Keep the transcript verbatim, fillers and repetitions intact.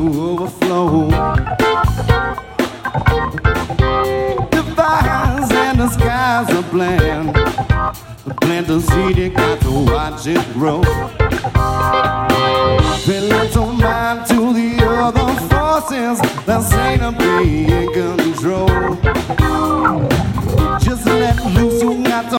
overflow. The fires and the skies are bland. Plant the seed, you got to watch it grow. Pay little mind to the other forces that seem to be in control.